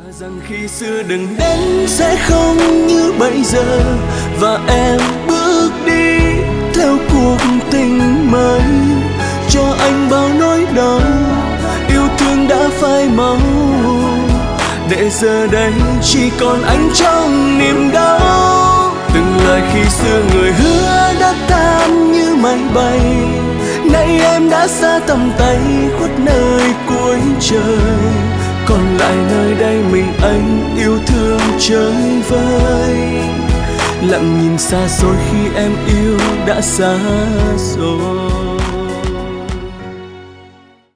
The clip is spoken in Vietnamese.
Rằng khi xưa đừng đến sẽ không như bây giờ, và em bước đi theo cuộc tình mới, cho anh bao nỗi đau yêu thương đã phai màu, để giờ đây chỉ còn anh trong niềm đau. Từng lời khi xưa người hứa đã tan như máy bay, nay em đã xa tầm tay khuất nơi cuối trời, còn lại nơi đây mình anh yêu thương chơi vơi. Lặng nhìn xa xôi khi em yêu đã xa rồi.